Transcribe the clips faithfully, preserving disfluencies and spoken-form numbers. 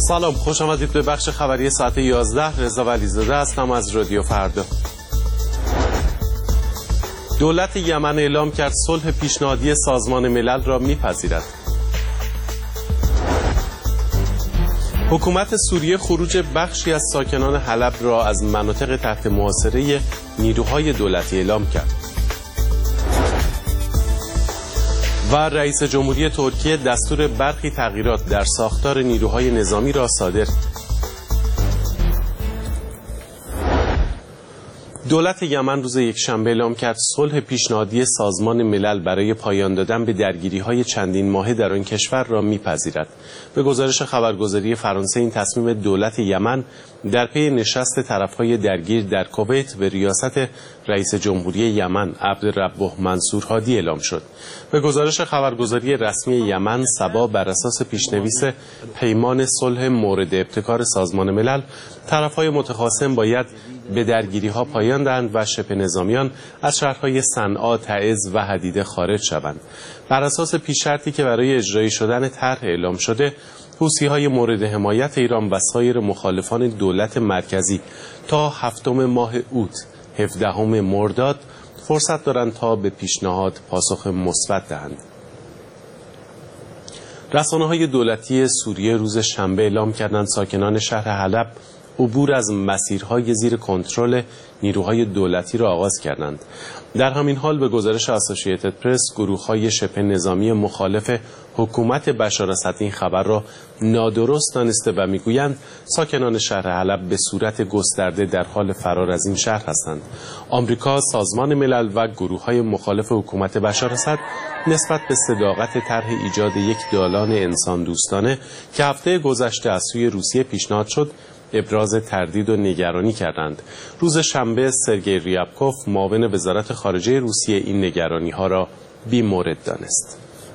سلام، خوش آمدید به بخش خبری ساعت یازده. رضا ولیزاده هستم از رادیو فردا. دولت یمن اعلام کرد صلح پیشنهادی سازمان ملل را میپذیرد. حکومت سوریه خروج بخشی از ساکنان حلب را از مناطق تحت محاصره نیروهای دولتی اعلام کرد. و رئیس جمهوری ترکیه دستور برخی تغییرات در ساختار نیروهای نظامی را صادر کرد. دولت یمن روز یکشنبه اعلام کرد صلح پیشنهادی سازمان ملل برای پایان دادن به درگیری‌های چندین ماهه در آن کشور را می‌پذیرد. به گزارش خبرگزاری فرانسه این تصمیم دولت یمن در پی نشست طرف‌های درگیر در کویت به ریاست رئیس جمهوری یمن عبدالربه منصور هادی اعلام شد. به گزارش خبرگزاری رسمی یمن سبا بر اساس پیشنویس پیمان صلح مورد ابتکار سازمان ملل، طرف‌های متخاصم باید به درگیری‌ها پایان دهند و شبه نظامیان از شهرهای صنعا، تعز و حدیده خارج شوند. بر اساس پیش‌شرطی که برای اجرایی شدن طرح اعلام شده، حوثی‌های مورد حمایت ایران و سایر مخالفان دولت مرکزی تا هفتم ماه اوت هفدهم مرداد فرصت دارند تا به پیشنهاد پاسخ مثبت دهند. رسانه‌های دولتی سوریه روز شنبه اعلام کردند ساکنان شهر حلب عبور از مسیرهای زیر کنترل نیروهای دولتی را آغاز کردند. در همین حال به گزارش اسوسییتد پرس، گروه‌های شبه نظامی مخالف حکومت بشار اسد این خبر را نادرست دانسته و میگویند ساکنان شهر حلب به صورت گسترده در حال فرار از این شهر هستند. آمریکا، سازمان ملل و گروه‌های مخالف حکومت بشار اسد نسبت به صداقت طرح ایجاد یک دالان انسان دوستانه که هفته گذشته از سوی روسیه پیشنهاد شد ابراز تردید و نگرانی کردند. روز شنبه سرگئی ریابکوف، معاون وزارت خارجه روسیه، این نگرانی‌ها را بی‌مورد دانست.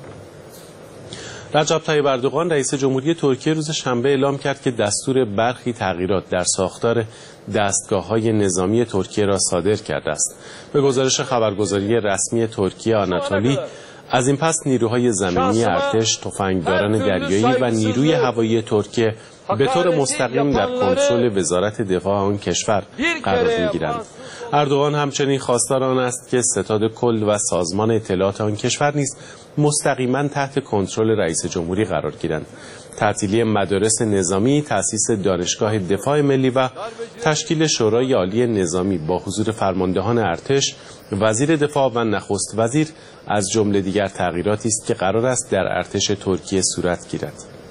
رجب طیب اردوغان، رئیس جمهوری ترکیه، روز شنبه اعلام کرد که دستور برخی تغییرات در ساختار دستگاه‌های نظامی ترکیه را صادر کرده است. به گزارش خبرگزاری رسمی ترکیه آناتولی، از این پس نیروهای زمینی ارتش، تفنگداران دریایی و نیروی هوایی ترکیه به طور مستقیم در کنترل وزارت دفاع آن کشور قرار می‌گیرند. اردوغان همچنین خواستار آن است که ستاد کل و سازمان اطلاعات آن کشور نیز مستقیما تحت کنترل رئیس جمهوری قرار گیرند. تعطیلی مدارس نظامی، تأسیس دانشگاه دفاع ملی و تشکیل شورای عالی نظامی با حضور فرماندهان ارتش، وزیر دفاع و نخست وزیر از جمله دیگر تغییراتی است که قرار است در ارتش ترکیه صورت گیرد.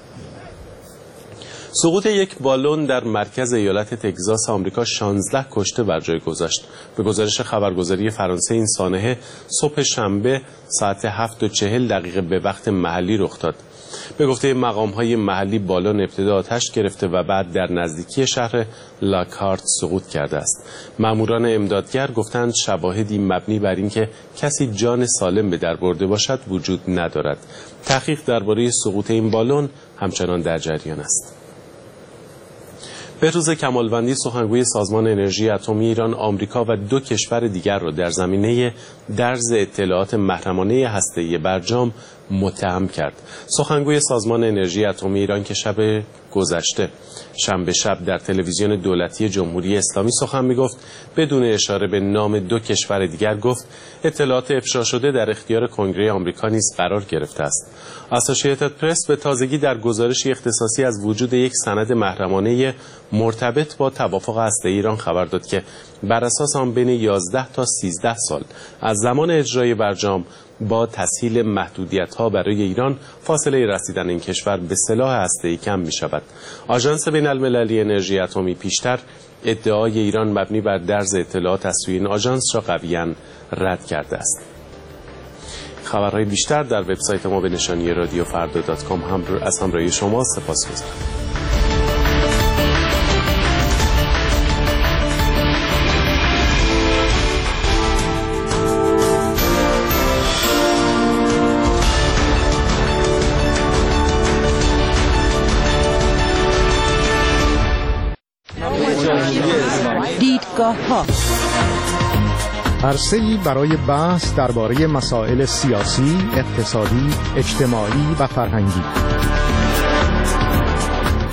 سقوط یک بالون در مرکز ایالت تگزاس آمریکا شانزده کشته بر جای گذاشت. به گزارش خبرگزاری فرانسه این سانحه صبح شنبه ساعت هفت و چهل دقیقه به وقت محلی رخ داد. به گفته مقام‌های محلی بالون ابتدا آتش گرفته و بعد در نزدیکی شهر لاکهارت سقوط کرده است. ماموران امدادگر گفتند شواهدی مبنی بر اینکه کسی جان سالم به در برده باشد وجود ندارد. تحقیق درباره سقوط این بالون همچنان در جریان است. بهروز کمالوندی، سخنگوی سازمان انرژی اتمی ایران، آمریکا و دو کشور دیگر را در زمینه درز اطلاعات محرمانه هسته‌ای برجام متهم کرد. سخنگوی سازمان انرژی اتمی ایران که شب گذشته شنبه شب در تلویزیون دولتی جمهوری اسلامی سخن می‌گفت، بدون اشاره به نام دو کشور دیگر گفت اطلاعات افشا شده در اختیار کنگره آمریکا نیز قرار گرفته است. اسوسییتد پرس به تازگی در گزارشی اختصاصی از وجود یک سند محرمانه مرتبط با توافق هسته‌ای ایران خبر داد که بر اساس آن بین یازده تا سیزده سال از زمان اجرای برجام با تسهیل محدودیت‌ها برای ایران فاصله رسیدن این کشور به سلاح هسته‌ای کم می‌شود. آژانس بین‌المللی انرژی اتمی پیشتر ادعای ایران مبنی بر درز اطلاعات از سوی این آژانس را قویاً رد کرده است. خبرهای بیشتر در وبسایت ما به نشانی رادیو فردا دات کام هم از همراهی شما سپاسگزارم. دیدگاه‌ها عرصه‌ای برای بحث درباره مسائل سیاسی، اقتصادی، اجتماعی و فرهنگی.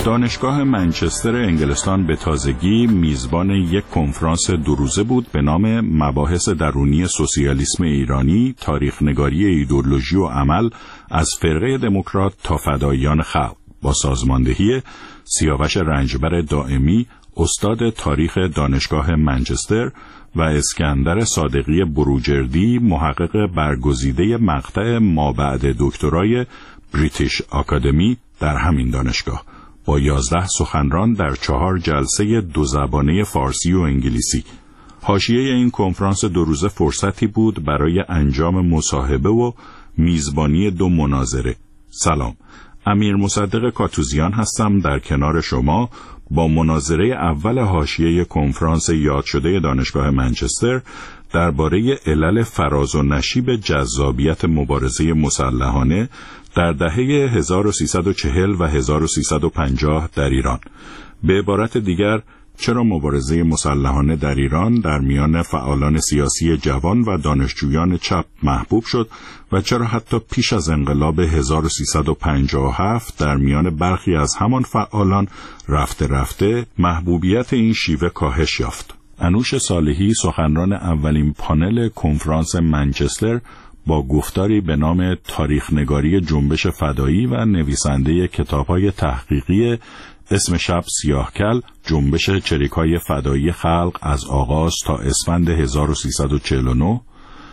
دانشگاه منچستر انگلستان به تازگی میزبان یک کنفرانس دو روزه بود به نام مباحث درونی سوسیالیسم ایرانی، تاریخ‌نگاری ایدئولوژی و عمل از فرقه دموکرات تا فداییان خلق، با سازماندهی سیاوش رنجبر دائمی، استاد تاریخ دانشگاه منچستر، و اسکندر صادقی بروجردی، محقق برگزیده مقطع مابعد دکترای بریتیش آکادمی در همین دانشگاه، با یازده سخنران در چهار جلسه دو زبانه فارسی و انگلیسی. حاشیه این کنفرانس دو روزه فرصتی بود برای انجام مصاحبه و میزبانی دو مناظره. سلام، امیر مصدق کاتوزیان هستم در کنار شما با مناظره اول حاشیه کنفرانس یاد شده دانشگاه منچستر درباره علل فراز و نشیب جذابیت مبارزه مسلحانه در دهه هزار و سیصد و چهل و هزار و سیصد و پنجاه در ایران. به عبارت دیگر، چرا مبارزه مسلحانه در ایران در میان فعالان سیاسی جوان و دانشجویان چپ محبوب شد و چرا حتی پیش از انقلاب هزار و سیصد و پنجاه و هفت در میان برخی از همان فعالان رفته رفته محبوبیت این شیوه کاهش یافت. انوش صالحی، سخنران اولین پانل کنفرانس منچستر، با گفتاری به نام تاریخ‌نگاری جنبش فدایی و نویسنده کتاب‌های تحقیقی اسم شب سیاهکل، جنبش چریک‌های فدایی خلق از آغاز تا اسفند هزار و سیصد و چهل و نه،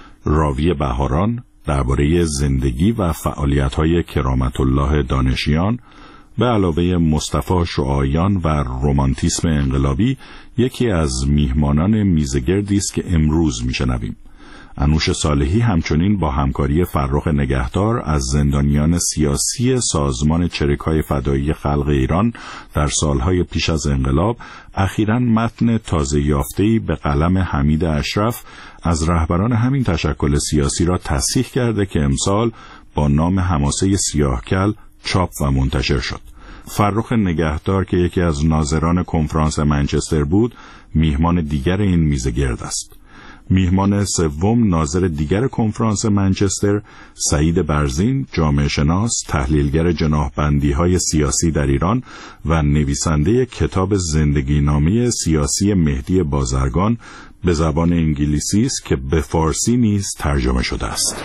راوی بهاران درباره زندگی و فعالیت‌های کرامت الله دانشیان، به علاوه مصطفی شعایان و رمانتیسم انقلابی، یکی از میهمانان میزگردی است که امروز میشنویم. انوش صالحی همچنین با همکاری فرخ نگهدار از زندانیان سیاسی سازمان چریک‌های فدایی خلق ایران در سالهای پیش از انقلاب، اخیراً متن تازه یافته‌ای به قلم حمید اشرف از رهبران همین تشکل سیاسی را تصحیح کرده که امسال با نام حماسه سیاهکل چاپ و منتشر شد. فرخ نگهدار که یکی از ناظران کنفرانس منچستر بود، میهمان دیگر این میز گرد است. میهمان سوم، ناظر دیگر کنفرانس منچستر، سعید برزین، جامعه شناس، تحلیلگر جناحبندی‌های سیاسی در ایران و نویسنده کتاب زندگی نامه سیاسی مهدی بازرگان به زبان انگلیسی است که به فارسی نیز ترجمه شده است.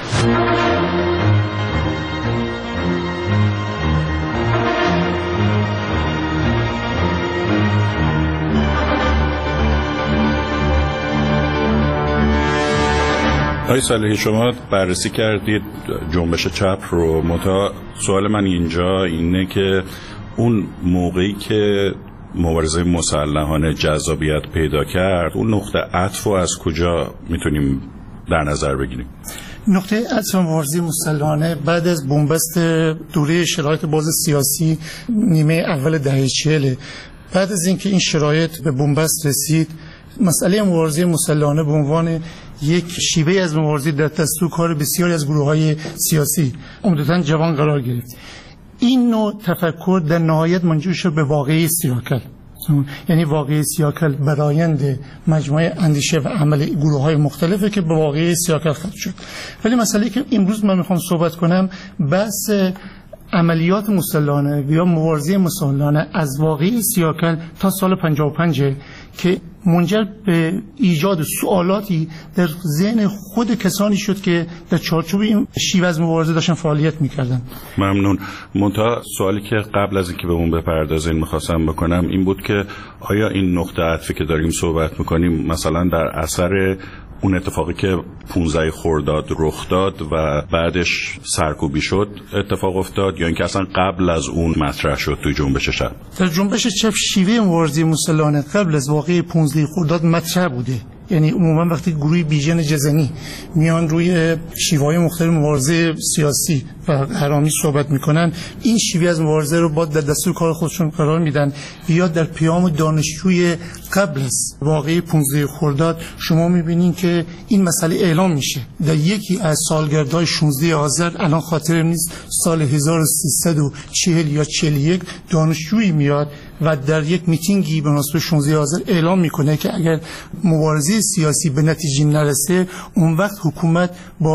آقای صالحی، شما بررسی کردید جنبش چپ رو. متا سوال من اینجا اینه که اون موقعی که مبارزه مسلحانه جذابیت پیدا کرد، اون نقطه عطف رو از کجا میتونیم در نظر بگیریم؟ نقطه عطف مبارزه مسلحانه بعد از بنبست دوره شرایط باز سیاسی نیمه اول دهه چهل، بعد از اینکه این شرایط به بنبست رسید، مسئله مبارزه مسلحانه به عنوان یک شیوه از مبارزه در دستور کار بسیاری از گروه‌های سیاسی عمدتاً جوان قرار گرفت. این نوع تفکر در نهایت منجر شد به واقعه سیاهکل، یعنی واقعه سیاهکل برآیند مجموعه اندیشه و عمل گروه‌های مختلفه که به واقعه سیاهکل ختم شد. ولی مسئله که امروز من میخوام صحبت کنم بحث عملیات مسلحانه یا مبارزه مسلحانه از واقعه سیاهکل تا سال پنجاه و پنج که منجر به ایجاد سوالاتی در ذهن خود کسانی شد که در چارچوب این شیوه از مبارزه داشتن فعالیت میکردن. ممنون. منتها سوالی که قبل از اینکه به اون بپردازیم میخواستم بکنم این بود که آیا این نقطه عطفی که داریم صحبت میکنیم مثلا در اثر اون اتفاقی که پانزده خرداد رخ داد و بعدش سرکوبی شد اتفاق افتاد، یا اینکه اصلا قبل از اون مطرح شد توی جنبش چپ؟ در جنبش چپ شیوه مبارزه مسلحانه قبل از واقعه پانزده خرداد مطرح بوده. یعنی عموما وقتی گروهی بیژن جزنی میان روی شیوه‌های مختلف مبارزه سیاسی و حرامی صحبت میکنن، این شیوه از مبارزه رو با در دستور کار خودشون قرار میدن. یا در پیام دانشجوی قبل از واقعه پانزده خرداد شما میبینین که این مسئله اعلام میشه. در یکی از سالگردهای شانزده آذر، الان خاطرم نیست، سال هزار و سیصد و چهل یا چهل و یک، دانشجویی میاد و در یک میتینگی به مناسبت شانزده آذر اعلام میکنه که اگر مبارزه سیاسی به نتیجه نرسه، اون وقت حکومت با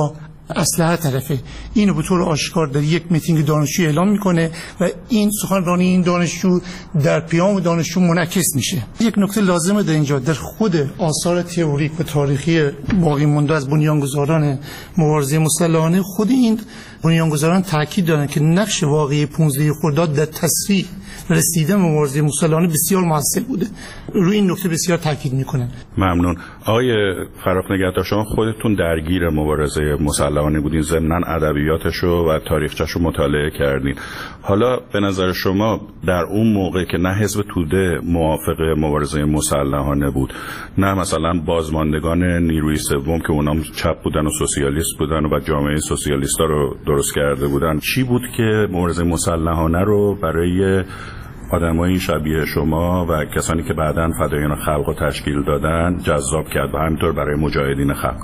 اسلحه طرفه. اینو به طور آشکار در یک میتینگ دانشجویی اعلام میکنه و این سخنرانی این دانشجو در پیام دانشجو منعکس میشه. یک نکته لازمه در اینجا، در خود آثار تئوریک و تاریخی باقی مانده از بنیانگذاران مبارزه مسلحانه، خود این بنیانگذاران تاکید دارن که نقش واقعی پانزده خرداد در تسریع رسیدن مبارزه مسلحانه بسیار موثر بوده. روی این نکته بسیار تاکید میکنن. ممنون. آقای فراخ نگهدار، شما خودتون درگیر مبارزه مسلحانه بودین، ضمن ادبیاتشو و تاریخچه‌شو مطالعه کردین. حالا به نظر شما در اون موقع که نه حزب توده موافق مبارزه مسلحانه بود، نه مثلا بازماندگان نیروی سوم که اونام چپ بودن و سوسیالیست بودن و جامعه سوسیالیستا رو درست کرده بودن، چی بود که مبارزه مسلحانه رو برای آدمایی شبیه شما و کسانی که بعداً فدایان خلق رو تشکیل دادن جذاب کرد و همینطور برای مجاهدین خلق؟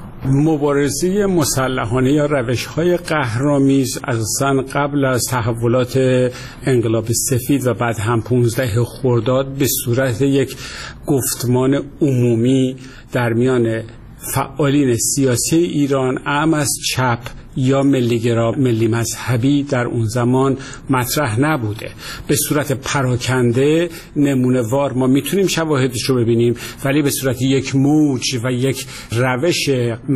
مبارزه مسلحانه یا روش‌های قهرآمیز اساساً قبل از تحولات انقلاب سفید و بعد هم پانزده خرداد به صورت یک گفتمان عمومی در میان فعالین سیاسی ایران، اعم از چپ یا ملیگرا، ملی مذهبی، در اون زمان مطرح نبوده. به صورت پراکنده نمونه وار ما میتونیم شواهدش رو ببینیم، ولی به صورت یک موج و یک روش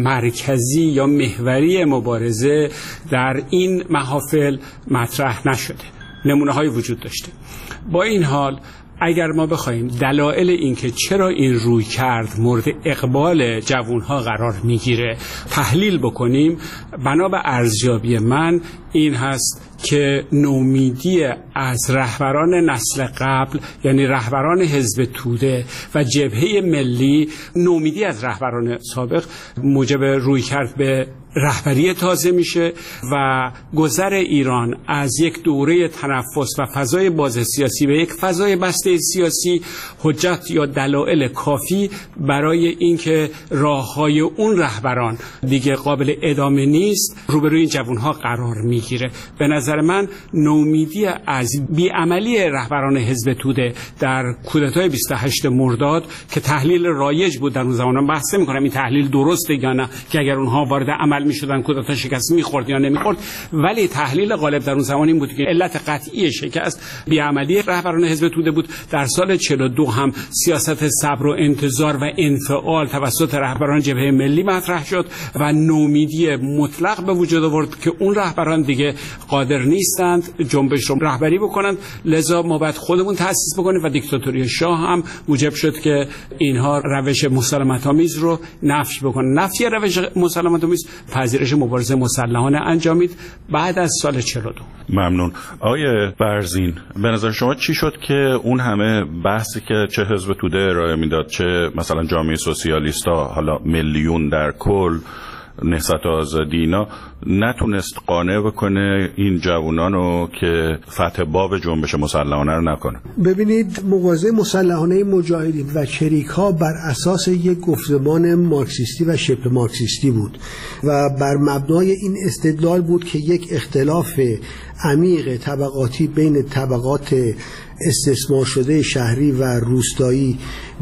مرکزی یا محوری مبارزه در این محافل مطرح نشده. نمونه های وجود داشته. با این حال اگر ما بخوایم دلایل اینکه چرا این روی کرد مورد اقبال جوانها قرار میگیره تحلیل بکنیم، بنا به ارزیابی من این هست که نومیدی از رهبران نسل قبل، یعنی رهبران حزب توده و جبهه ملی، نومیدی از رهبران سابق موجب روی کرد به رهبری تازه میشه و گذر ایران از یک دوره تنفس و فضای باز سیاسی به یک فضای بسته سیاسی حجت یا دلایل کافی برای اینکه راههای اون رهبران دیگه قابل ادامه نیست روبروی جوانها قرار میگیره. به نظر من نومیدی از بیعملی رهبران حزب توده در کودتای بیست و هشتم مرداد که تحلیل رایج بود در اون زمان، بحث نمی‌کنم این تحلیل درسته یا نه که اگر اونها وارد عمل می‌شدن کودتا شکست می‌خورد یا نمی‌خورد، ولی تحلیل غالب در اون زمان این بود که علت قطعی شکست بیعملی رهبران حزب توده بود. در سال چهل و دو هم سیاست صبر و انتظار و انفعال توسط رهبران جبهه ملی مطرح شد و نومیدی مطلق به وجود آورد که اون رهبران دیگه قادر نیستند جنبش رو رهبری بکنند، لذا ما باید خودمون تأسیس بکنیم و دیکتاتوری شاه هم موجب شد که اینها روش مسالمت آمیز رو نفی بکنن. نفی روش مسالمت آمیز پذیرش مبارزه مسلحانه انجامید بعد از سال چهل و دو. ممنون. آقای برزین، به نظر شما چی شد که اون همه بحثی که چه حزب توده ارائه میداد، چه مثلا جامعه سوسیالیستا، حالا میلیون در کل، نهضت آزادی، اینا نتونست قانع بکنه این جوانانو که فتح باب جنبش مسلحانه رو نکنه؟ ببینید، مبارزه مسلحانه مجاهدین و چریک‌ها بر اساس یک گفتمان مارکسیستی و شبه مارکسیستی بود و بر مبنای این استدلال بود که یک اختلاف عمیق طبقاتی بین طبقات استثمار شده شهری و روستایی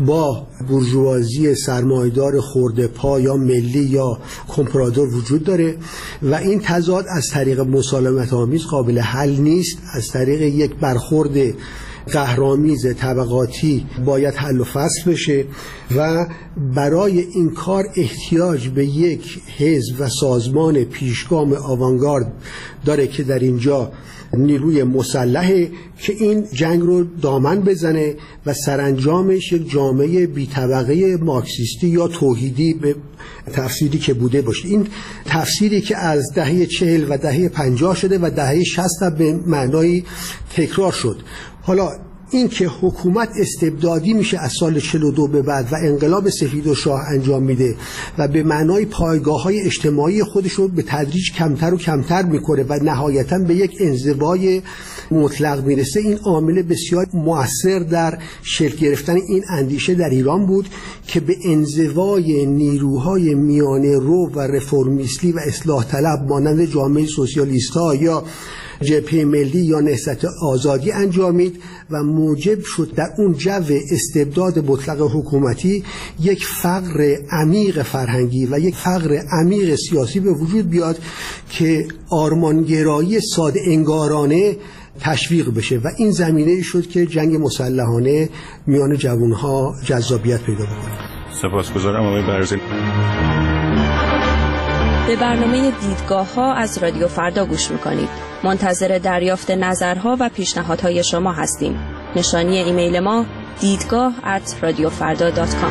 با بورژوازی سرمایه‌دار خرده پا یا ملی یا کمپرادور وجود داره و این تضاد از طریق مسالمت آمیز قابل حل نیست. از طریق یک برخورد قهرآمیز طبقاتی باید حل و فصل بشه و برای این کار احتیاج به یک حزب و سازمان پیشگام آوانگارد داره که در اینجا نیروی مسلحه که این جنگ رو دامن بزنه و سرانجامش یک جامعه بی طبقه مارکسیستی یا توحیدی به تفسیری که بوده باشه. این تفسیری که از دهه چهل و دهه پنجاه شده و دهه شصت به معنای تکرار شد. حالا این که حکومت استبدادی میشه از سال چهل و دو به بعد و انقلاب سفید و شاه انجام میده و به معنای پایگاه‌های اجتماعی خودش رو به تدریج کمتر و کمتر میکنه و نهایتاً به یک انزوای مطلق میرسه، این عامل بسیار مؤثر در شکل گرفتن این اندیشه در ایران بود که به انزوای نیروهای میانه رو و رفرمیستی و اصلاح طلب مانند جامعه سوسیالیست‌ها یا جبهه ملی یا نهضت آزادی انجامید و موجب شد در اون جو استبداد مطلق حکومتی یک فقر عمیق فرهنگی و یک فقر عمیق سیاسی به وجود بیاد که آرمانگرایی ساده انگارانه تشویق بشه و این زمینه شد که جنگ مسلحانه میان جوانها جذابیت پیدا بکنه. سپاسگزارم آقای برزین. به برنامه دیدگاه ها از رادیو فردا گوش میکنید. منتظر دریافت نظرها و پیشنهادهای شما هستیم. نشانی ایمیل ما دیدگاه ات رادیو فردا دات کام.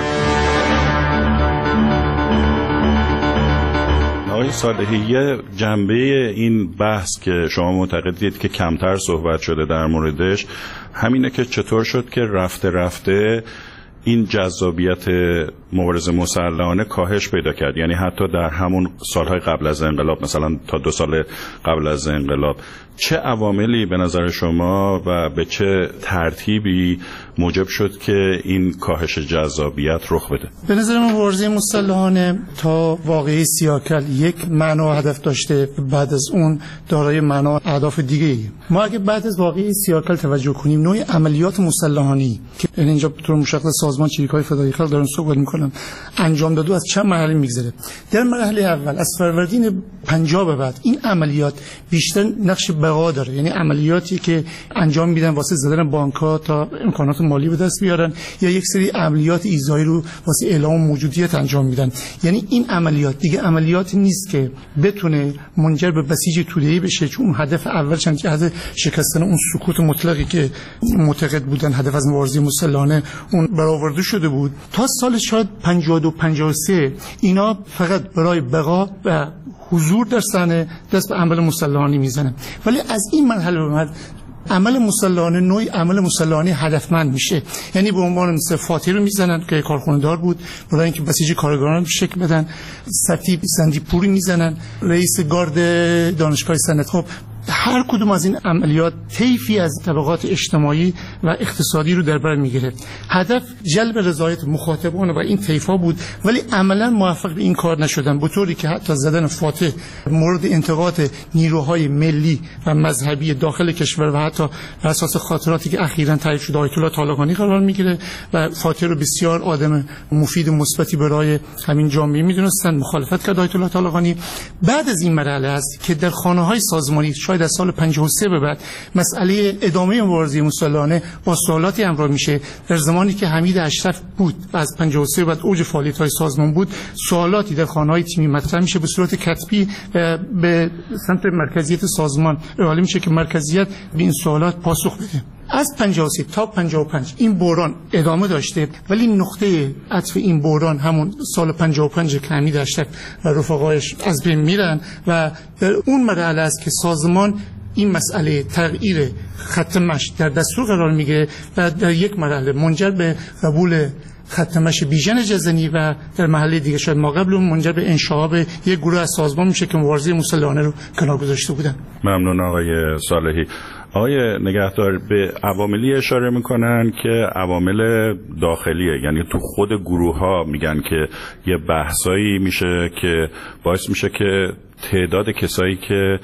آقای صالحی، یه جنبه این بحث که شما معتقدید که کمتر صحبت شده در موردش همینه که چطور شد که رفته رفته این جذابیت مبارزه مسلحانه کاهش پیدا کرد. یعنی حتی در همون سالهای قبل از انقلاب، مثلا تا دو سال قبل از انقلاب، چه عواملی به نظر شما و به چه ترتیبی موجب شد که این کاهش جذابیت رخ بده؟ به نظر من مبارزه مسلحانه تا واقعی سیاکل یک معنا و هدف داشته، بعد از اون دارای معنا و اهداف دیگه. ما اگه بعد از واقعی سیاکل توجه کنیم، نوع عملیات مسلحانه‌ای که اینجا به طور مشخص سازمان چریک‌های فدایی خلق دارن صحبت می‌کنن انجام داده از چند مرحله می‌گذره. در مرحله اول از فروردین پنجاه به بعد این عملیات بیشتر نقش بقا داره، یعنی عملیاتی که انجام میدن واسه زدن بانک‌ها تا امکانات مالی به دست بیارن یا یک سری عملیات ایذایی رو واسه اعلام موجودیت انجام میدن. یعنی این عملیات دیگه عملیاتی نیست که بتونه منجر به بسیج توده‌ای بشه، چون هدف اول چند جهت شکستن اون سکوت مطلقی که معتقد بودن هدف از مبارزه مسلحانه اون برآورده شده بود. تا سال شاید پنجاه و دو پنجاه و سه اینا فقط برای بقا و حضور در صحنه دست به عمل مسلحانه میزنه. ولی از این مرحله به بعد عمل مسلحانه نوعی عمل مسلحانه هدفمند میشه. یعنی به عنوان مثل فاتحی رو میزنن که کارخونه دار بود برای اینکه بسیج کارگران رو شکل بدن، سطیب زندی پوری میزنن، رئیس گارد دانشگاه سنت. خب هر کدوم از این عملیات طیفی از طبقات اجتماعی و اقتصادی رو در بر میگیره. هدف جلب رضایت مخاطبان و این طیفا بود، ولی عملا موفق به این کار نشدن، به طوری که حتی زدن فاتح مورد انتقاد نیروهای ملی و مذهبی داخل کشور و حتی بر اساس خاطراتی که اخیراً تعریف شده آیت الله طالقانی قرار میگیره و فاتح رو بسیار آدم مفید مثبتی برای همین جامعه میدونستن. مخالفت کرد آیت الله طالقانی. بعد از این مرحله است که در خانه‌های سازمانی در سال پنجاه و سه به بعد مسئله ادامه مبارزه مسلحانه با سوالاتی همراه میشه. در زمانی که حمید اشرف بود و از پنجاه و سه بعد اوج فعالیت‌های سازمان بود، سوالاتی در خانه‌های تیمی مطرح میشه به صورت کتبی و به سمت مرکزیت سازمان ارائه میشه که مرکزیت به این سوالات پاسخ بده. از پنجاه و سه تا پنجاه و پنج این بحران ادامه داشته، ولی نقطه عطف این بحران همون سال پنجاه و پنج که حمید اشرف و رفقایش از بین میرن و در اون مرحله است که سازمان این مسئله تغییر خط مشی در دستور قرار میگیره و در یک مرحله منجر به قبول خط مشی بیژن جزنی و در محله دیگه شاید ما قبل اون منجر به انشعاب یک گروه از سازمان میشه که مبارزه مسلحانه رو کنار گذاشته بودن. ممنون آقای صالحی. آقای نگهدار به عواملی اشاره میکنن که عوامل داخلیه، یعنی تو خود گروه ها میگن که یه بحثایی میشه که باعث میشه که تعداد کسایی که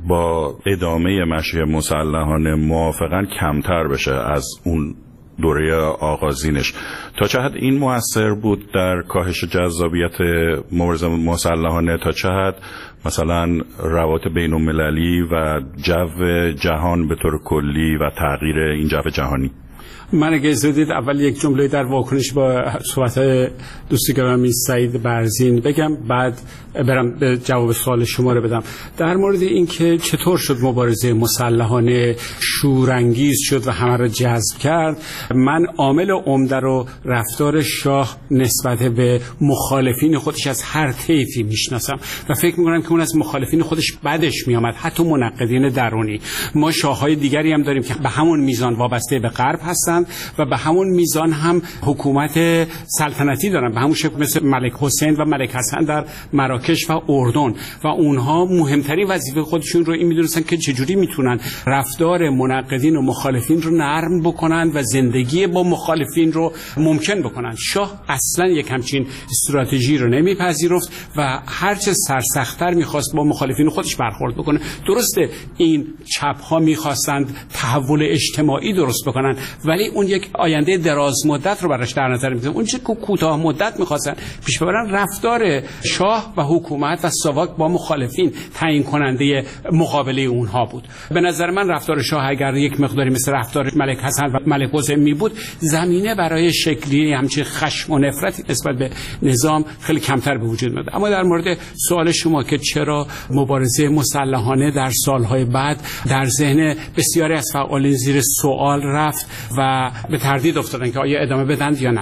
با ادامه مشی مسلحانه موافقن کمتر بشه از اون دوره آغازینش. تا چه حد این مؤثر بود در کاهش جذابیت مبارزه مسلحانه؟ تا چه حد مثلا روابط بین المللی و جو جهان به طور کلی و تغییر این جو جهانی؟ من اگه اجازه بدید اول یک جمله در واکنش با صحبت دوست گرامی سعید برزین بگم، بعد برم به جواب سوال شما رو بدم. در مورد اینکه چطور شد مبارزه مسلحانه شورانگیز شد و همه رو جذب کرد، من عامل عمده رو رفتار شاه نسبت به مخالفین خودش از هر طیفی میشناسم و فکر میکنم که اون از مخالفین خودش بدش میامد، حتی منقدین درونی. ما شاههای دیگری هم داریم که به همون میزان وابسته به غرب هست هستند و به همون میزان هم حکومت سلطنتی دارن، به همون شکل مثل ملک حسین و ملک حسن در مراکش و اردن، و اونها مهمترین وظیفه خودشون رو این میدونستن که چجوری میتونن رفتار منقدین و مخالفین رو نرم بکنن و زندگی با مخالفین رو ممکن بکنن. شاه اصلا یک همچین استراتژی رو نمیپذیرفت و هرچه سرسخت‌تر میخواست با مخالفین خودش برخورد بکنه. درسته این چپ ها میخواستند تحول اجتماعی درست بکنن، ولی اون یک آینده دراز مدت رو براش در نظر میگیره. اون چه کوتاه مدت میخواستن پیش ببرن رفتار شاه و حکومت و ساواک با مخالفین تعیین کننده مقابله اونها بود. به نظر من رفتار شاه اگر یک مقداری مثل رفتار ملک حسن و ملک حسین می بود، زمینه برای شکلی همچین خشم و نفرتی نسبت به نظام خیلی کمتر به وجود میاد. اما در مورد سوال شما که چرا مبارزه مسلحانه در سالهای بعد در ذهن بسیاری از فعالین زیر سوال رفت و به تردید افتادن که آیا ادامه بدن یا نه،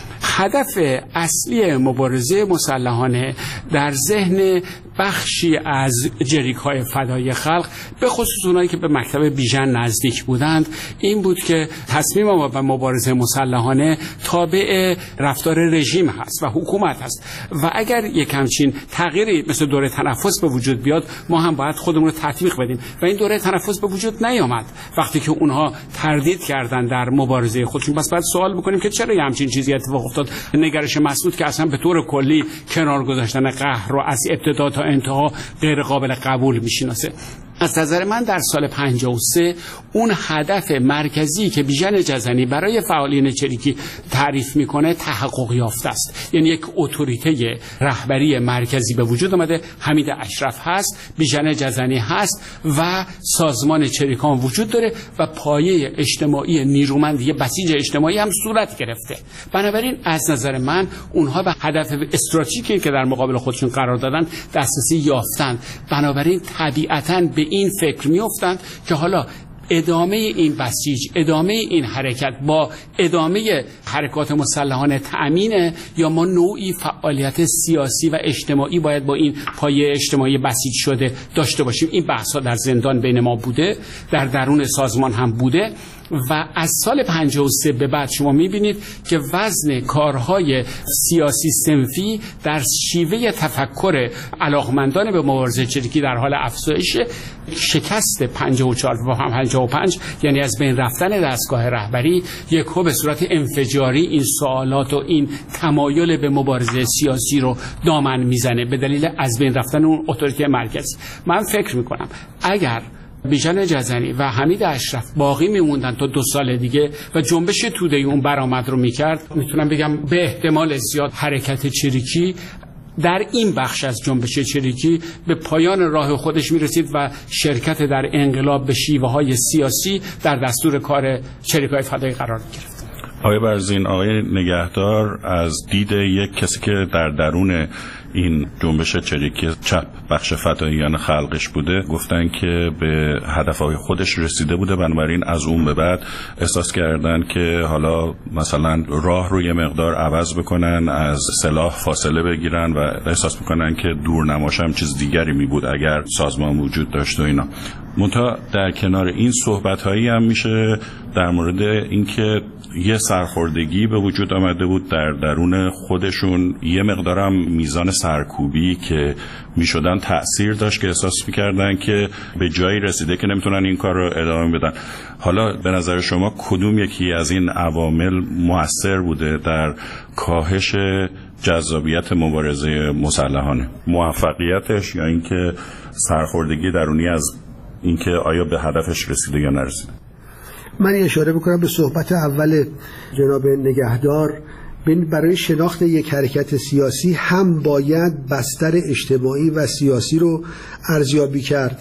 هدف اصلی مبارزه مسلحانه در ذهن بخشی از جریک‌های فدای خلق، به خصوص اونایی که به مکتب بیژن نزدیک بودند، این بود که تصمیم ما به مبارزه مسلحانه تابع رفتار رژیم هست و حکومت هست و اگر یک همچین تغییری مثل دوره تنفس به وجود بیاد، ما هم باید خودمون رو تطبیق بدیم و این دوره تنفس به وجود نیامد وقتی که اونها تردید کردن در مبارزه خودشون. بس باید سوال بکنیم که چرا همچین چیزی اتفاق افتاد. نگرش مسعود که اصلا به طور کلی کنار گذاشتن قهر رو از ابتدا تا انتها غیر قابل قبول میشناسه. از نظر من در سال پنجاه و سه اون هدف مرکزی که بیژن جزنی برای فعالین چریکی تعریف میکنه تحقق یافته است. یعنی یک اتوریته رهبری مرکزی به وجود آمده، حمید اشرف هست، بیژن جزنی هست و سازمان چریکان وجود داره و پایه اجتماعی نیرومند یه بسیج اجتماعی هم صورت گرفته. بنابراین از نظر من اونها به هدف استراتژیکی که در مقابل خودشون قرار دادن دسترسی یافتند. بنابراین طبیعتاً به این فکر میافتند که حالا ادامه این بسیج، ادامه این حرکت با ادامه حرکات مسلحانه تأمینه یا ما نوعی فعالیت سیاسی و اجتماعی باید با این پایه اجتماعی بسیج شده داشته باشیم. این بحث‌ها در زندان بین ما بوده، در درون سازمان هم بوده و از سال پنجاه و سه به بعد شما میبینید که وزن کارهای سیاسی صنفی در شیوه تفکر علاقمندان به مبارزه چریکی در حال افزایش. شکست پنجاه و چهار و پنجاه و پنج یعنی از بین رفتن دستگاه رهبری یکو به صورت انفجاری این سوالات و این تمایل به مبارزه سیاسی رو دامن میزنه به دلیل از بین رفتن اون اتوریته مرکزی. من فکر میکنم اگر بیژن جزنی و حمید اشرف باقی میموندن تا دو سال دیگه و جنبش توده اون برآمد رو میکرد، میتونم بگم به احتمال زیاد حرکت چریکی در این بخش از جنبش چریکی به پایان راه خودش میرسید و شرکت در انقلاب به شیوه های سیاسی در دستور کار چریکای فدایی قرار گرفت. آقای برزین، آقای نگهدار از دید یک کسی که در درون این جنبش چریکی چپ بخش فداییان خلقش بوده گفتن که به هدفهای خودش رسیده بوده، بنابراین از اون به بعد احساس کردن که حالا مثلا راه رو یه مقدار عوض بکنن، از سلاح فاصله بگیرن و احساس میکنن که دورنماش هم چیز دیگری می بود اگر سازمان وجود داشت و اینا. منتها در کنار این صحبت‌هایی هم میشه در مورد اینکه یه سرخوردگی به وجود آمده بود در درون خودشون، یه مقدارم میزان سرکوبی که میشدن تأثیر داشت که احساس میکردن که به جایی رسیده که نمیتونن این کار رو ادامه بدن. حالا به نظر شما کدوم یکی از این عوامل مؤثر بوده در کاهش جذابیت مبارزه مسلحانه؟ موفقیتش یا اینکه سرخوردگی درونی از اینکه آیا به هدفش رسیده یا نرسیده؟ من اشاره بکنم به صحبت اول جناب نگهدار. برای شناخت یک حرکت سیاسی هم باید بستر اجتماعی و سیاسی رو ارزیابی کرد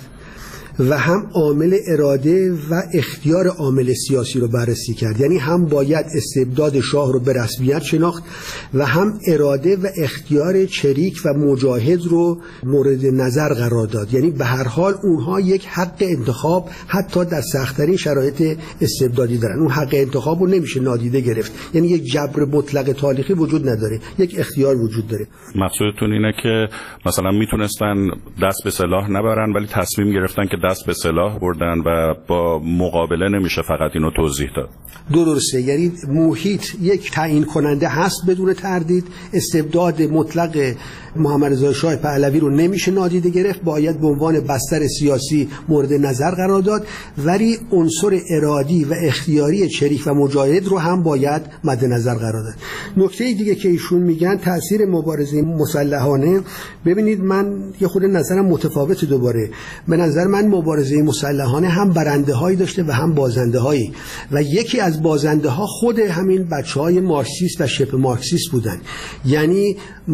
و هم عامل اراده و اختیار عامل سیاسی رو بررسی کرد. یعنی هم باید استبداد شاه رو به رسمیت شناخت و هم اراده و اختیار چریک و مجاهد رو مورد نظر قرار داد. یعنی به هر حال اونها یک حق انتخاب حتی در سخت‌ترین شرایط استبدادی دارن. اون حق انتخاب رو نمیشه نادیده گرفت. یعنی یک جبر مطلق تاریخی وجود نداره، یک اختیار وجود داره. مقصودتون اینه که مثلا میتونستن دست به سلاح نبرن ولی تصمیم گرفتن که دست به سلاح بردن و با مقابله نمیشه فقط اینو توضیح داد. دو درسته، یعنی محیط یک تعیین کننده هست بدون تردید. استبداد مطلق محمد رضا شاه پهلوی رو نمیشه نادیده گرفت، باید به عنوان بستر سیاسی مورد نظر قرار داد، ولی عنصر ارادی و اختیاری چریک و مجاهد رو هم باید مد نظر قرار داد. نکته دیگه که ایشون میگن تاثیر مبارزه مسلحانه، ببینید من یه خود نظرم متفاوت. دوباره به نظر من مبارزه مسلحانه هم برنده هایی داشته و هم بازنده هایی، و یکی از بازنده ها خود همین بچه های مارکسیست و شبه مارکسیست بودن. یعنی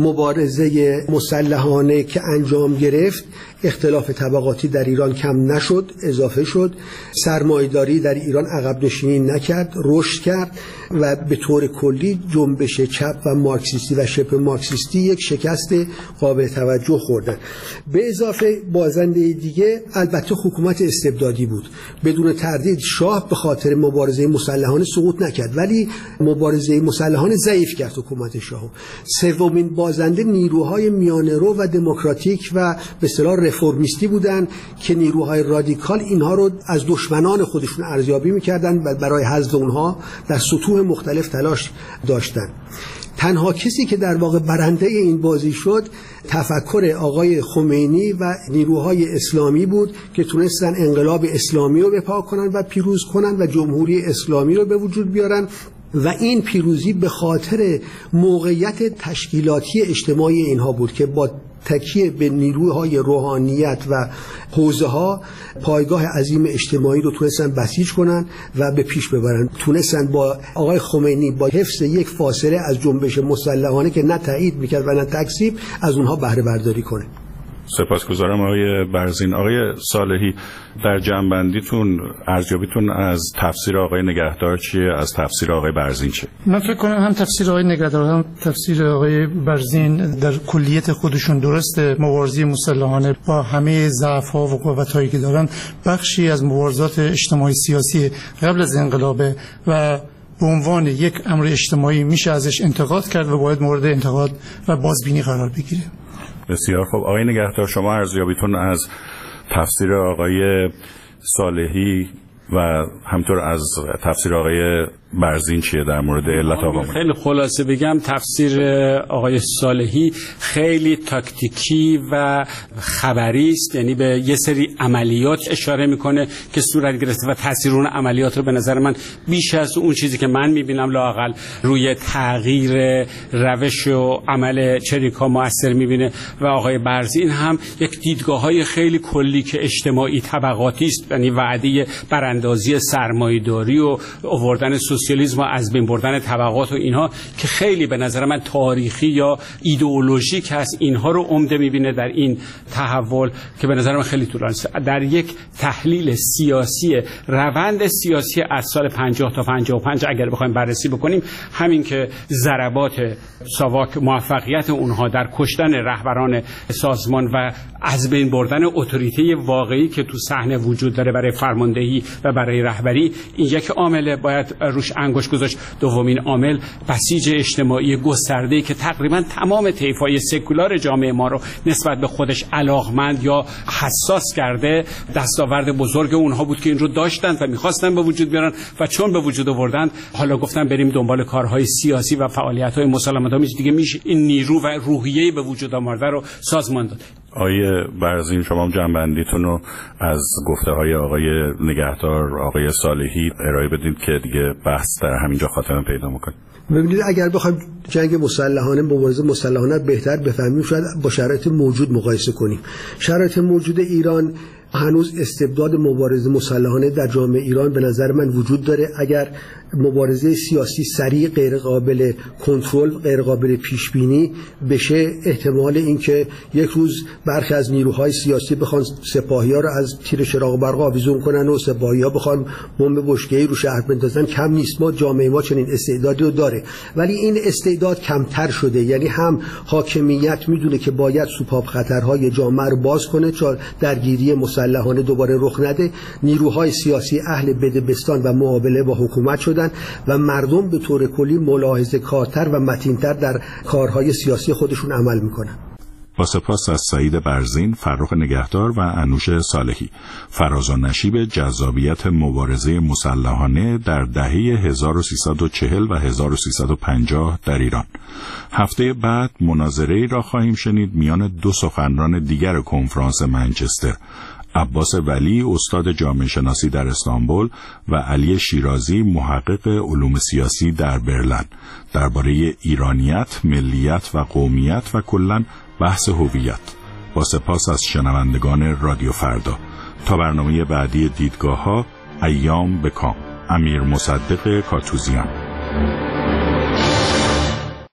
مبارزه مسلحانه که انجام گرفت، اختلاف طبقاتی در ایران کم نشد، اضافه شد. سرمایه‌داری در ایران عقب نشینی نکرد، رشد کرد و به طور کلی جنبش چپ و مارکسیستی و شبه مارکسیستی یک شکست قابل توجه خوردن. به اضافه بازنده دیگه البته حکومت استبدادی بود. بدون تردید شاه به خاطر مبارزه مسلحانه سقوط نکرد، ولی مبارزه مسلحانه ضعیف کرد حکومت شاه. سومین بازنده نیروهای میانه‌رو و دموکراتیک و به اصطلاح رفرمیستی بودن که نیروهای رادیکال اینها رو از دشمنان خودشون ارزیابی می‌کردن و برای حذف اونها در سطوح مختلف تلاش داشتن. تنها کسی که در واقع برنده این بازی شد تفکر آقای خمینی و نیروهای اسلامی بود که تونستن انقلاب اسلامی رو بپا کنن و پیروز کنن و جمهوری اسلامی رو به وجود بیارن، و این پیروزی به خاطر موقعیت تشکیلاتی اجتماعی اینها بود که با تکیه به نیروهای روحانیت و حوزه ها پایگاه عظیم اجتماعی رو تونستن بسیج کنن و به پیش ببرن. تونستن با آقای خمینی با حفظ یک فاصله از جنبش مسلحانه که نه تایید میکرد و نه تکذیب از اونها بهره برداری کنه. سپاسگزارم آقای برزین. آقای صالحی، در جمع‌بندیتون ارزیابیتون از تفسیر آقای نگهدار چیه، از تفسیر آقای برزین چیه؟ من فکر کنم هم تفسیر آقای نگهدار هم تفسیر آقای برزین در کلیت خودشون درسته. مبارزه مسلحانه با همه ضعف‌ها و قوت‌هایی که دارن بخشی از مبارزات اجتماعی سیاسی قبل از انقلاب و به عنوان یک امر اجتماعی میشه ازش انتقاد کرد و باید مورد انتقاد و بازبینی قرار بگیره. بسیار خوب. آقای نگهدار، شما ارزیابیتون از تفسیر آقای صالحی و همطور از تفسیر آقای برزین چیه در مورد علت آقا؟ خیلی خلاصه بگم تفسیر آقای صالحی خیلی تاکتیکی و خبری است، یعنی به یه سری عملیات اشاره میکنه که صورت گرفته و تاثیر اون عملیات رو به نظر من بیش از اون چیزی که من میبینم لااقل روی تغییر روش و عمل چریکا مؤثر میبینه. و آقای برزین هم یک دیدگاه‌های خیلی کلی که اجتماعی طبقاتی است، یعنی وعده براندازی سرمایه‌داری و آوردن سوسیالیسم و از بین بردن طبقات و اینها که خیلی به نظر من تاریخی یا ایدئولوژیک هست، اینها رو عمده میبینه در این تحول که به نظر من خیلی طولانی است. در یک تحلیل سیاسی روند سیاسی از سال پنجاه تا پنجاه و پنج اگر بخوایم بررسی بکنیم، همین که ضربات ساواک موفقیت اونها در کشتن رهبران سازمان و از بین بردن اتوریته واقعی که تو صحنه وجود داره برای فرماندهی و برای رهبری، این یک عامل باید روش انگشت گذاشت. دومین عامل بسیج اجتماعی گسترده‌ای که تقریبا تمام طیف‌های سکولار جامعه ما رو نسبت به خودش علاقمند یا حساس کرده، دستاورد بزرگ اونها بود که این رو داشتن و می‌خواستن به وجود بیارن و چون به وجود آوردن حالا گفتن بریم دنبال کارهای سیاسی و فعالیت‌های مسالمت‌آمیز دیگه میشه این نیرو و روحیه‌ای به وجود آورده رو سازمان داد. آقای برزین، شما جنبندیتون رو از گفته‌های آقای نگهدار، آقای صالحی ارائه بدید که دیگه بحث در همینجا خاتمه پیدا می‌کنه. ببینید اگر بخوایم جنگ مسلحانه، مبارزه مسلحانه بهتر بفهمیم، شاید با شرایط موجود مقایسه کنیم. شرایط موجود ایران هنوز استبداد مبارزه مسلحانه در جامعه ایران به نظر من وجود داره. اگر مبارزه سیاسی سریع، غیر قابل کنترل، غیر قابل پیش بینی بشه، احتمال اینکه یک روز برخی از نیروهای سیاسی بخوان سپاهی‌ها رو از تیر چراغ برق آویزون کنن و سپاهی‌ها بخوان بمب بشکه‌ای رو شهر بندازن کم نیست. ما جامعه ما چنین استعدادی رو داره، ولی این استعداد کمتر شده. یعنی هم حاکمیت میدونه که باید سوپاپ خطرهای جامعه رو باز کنه تا درگیری مسلحانه دوباره رخ نده. نیروهای سیاسی اهل بدبستان و معامله با حکومت شدن و مردم به طور کلی ملاحظه کارتر و متین‌تر در کارهای سیاسی خودشون عمل میکنن. با سپاس از سعید برزین، فرخ نگهدار و انوش صالحی. فراز و نشیب جذابیت مبارزه مسلحانه در دهه هزار و سیصد و چهل و هزار و سیصد و پنجاه در ایران. هفته بعد مناظره‌ای را خواهیم شنید میان دو سخنران دیگر کنفرانس منچستر، عباس ولی استاد جامعه شناسی در استانبول و علی شیرازی محقق علوم سیاسی در برلین، درباره ایرانیت، ملیت و قومیت و کلاً بحث هویت. با سپاس از شنوندگان رادیو فردا. تا برنامه بعدی دیدگاه‌ها، ایام بکام. امیر مصدق کاتوزیان.